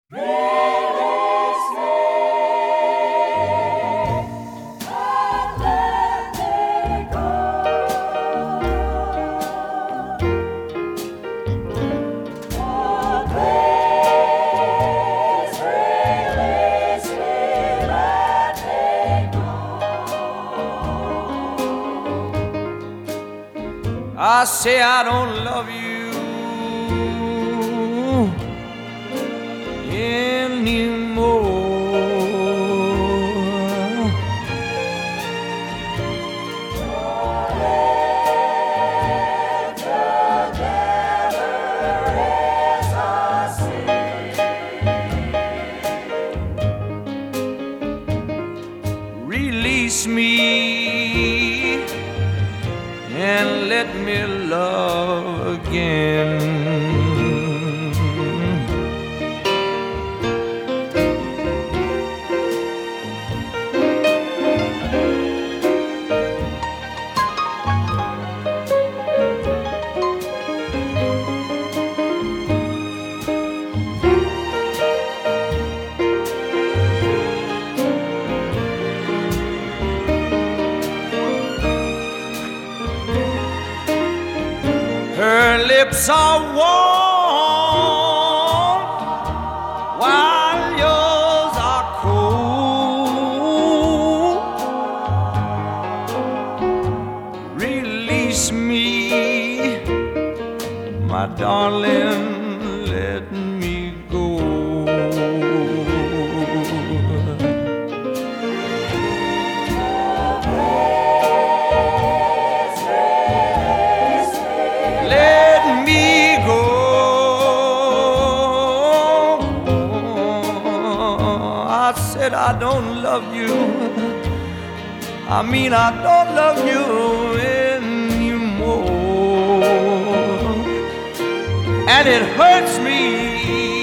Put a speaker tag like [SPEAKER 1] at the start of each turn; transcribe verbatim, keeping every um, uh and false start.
[SPEAKER 1] I say I don't love you anymore. Release me and let me love again. Her lips are warm while yours are cold. Release me, my darling, let me go. Let me go. I said I don't love you. I mean I don't love you anymore. And it hurts me